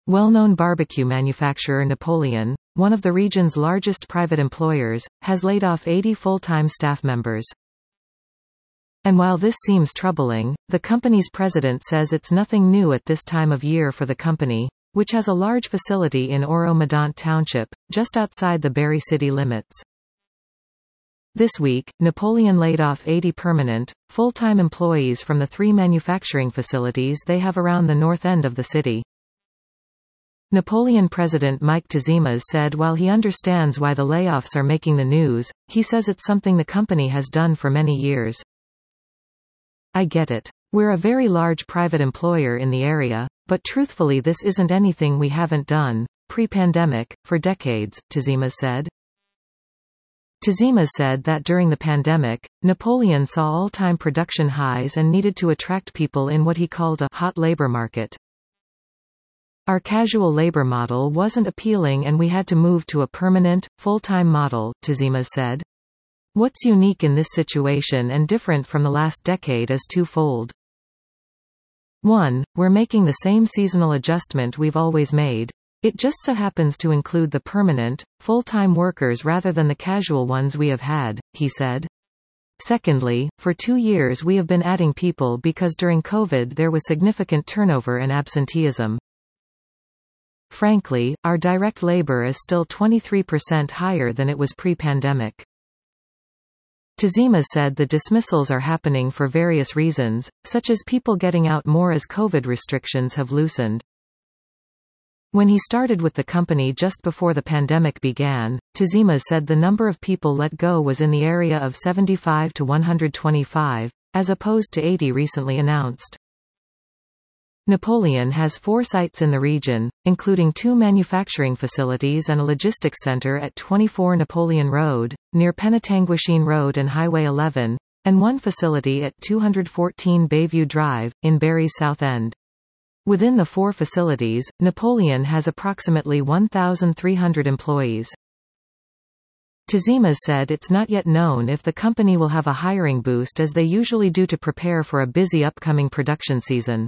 Well-known barbecue manufacturer Napoleon, one of the region's largest private employers, has laid off 80 full-time staff members. And while this seems troubling, the company's president says it's nothing new at this time of year for the company, which has a large facility in Oro-Medonte Township, just outside the Barrie city limits. This week, Napoleon laid off 80 permanent, full-time employees from the 3 manufacturing facilities they have around the north end of the city. Napoleon President Mike Tzimas said while he understands why the layoffs are making the news, he says it's something the company has done for many years. I get it. We're a very large private employer in the area, but truthfully this isn't anything we haven't done, pre-pandemic, for decades, Tzimas said. Tzimas said that during the pandemic, Napoleon saw all-time production highs and needed to attract people in what he called a hot labor market. Our casual labor model wasn't appealing and we had to move to a permanent, full-time model, Tzimas said. What's unique in this situation and different from the last decade is twofold. 1. We're making the same seasonal adjustment we've always made. It just so happens to include the permanent, full-time workers rather than the casual ones we have had, he said. Secondly, for 2 years we have been adding people because during COVID there was significant turnover and absenteeism. Frankly, our direct labor is still 23% higher than it was pre-pandemic. Tzimas said the dismissals are happening for various reasons, such as people getting out more as COVID restrictions have loosened. When he started with the company just before the pandemic began, Tzimas said the number of people let go was in the area of 75 to 125, as opposed to 80 recently announced. Napoleon has 4 sites in the region, including 2 manufacturing facilities and a logistics center at 24 Napoleon Road, near Penetanguishene Road and Highway 11, and 1 facility at 214 Bayview Drive, in Barrie's South End. Within the 4 facilities, Napoleon has approximately 1,300 employees. Tzimas said it's not yet known if the company will have a hiring boost as they usually do to prepare for a busy upcoming production season.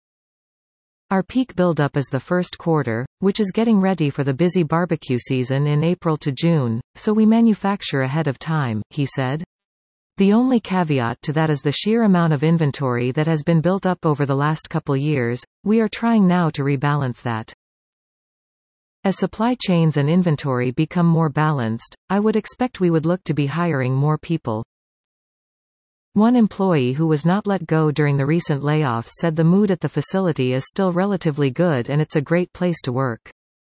Our peak buildup is the first quarter, which is getting ready for the busy barbecue season in April to June, so we manufacture ahead of time, he said. The only caveat to that is the sheer amount of inventory that has been built up over the last couple years. We are trying now to rebalance that. As supply chains and inventory become more balanced, I would expect we would look to be hiring more people. One employee who was not let go during the recent layoffs said the mood at the facility is still relatively good and it's a great place to work.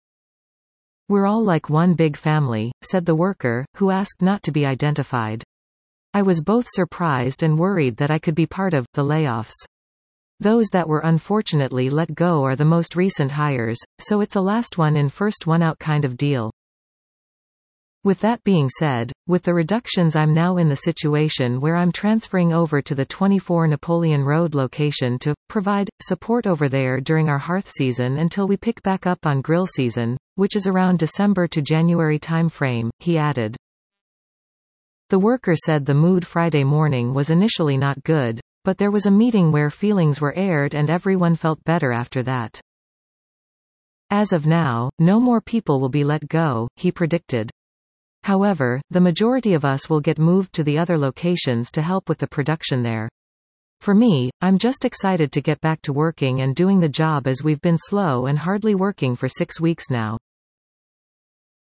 We're all like one big family, said the worker, who asked not to be identified. I was both surprised and worried that I could be part of the layoffs. Those that were unfortunately let go are the most recent hires, so it's a last one in first one out kind of deal. With that being said, with the reductions I'm now in the situation where I'm transferring over to the 24 Napoleon Road location to provide support over there during our hearth season until we pick back up on grill season, which is around December to January time frame, he added. The worker said the mood Friday morning was initially not good, but there was a meeting where feelings were aired and everyone felt better after that. As of now, no more people will be let go, he predicted. However, the majority of us will get moved to the other locations to help with the production there. For me, I'm just excited to get back to working and doing the job as we've been slow and hardly working for 6 weeks now.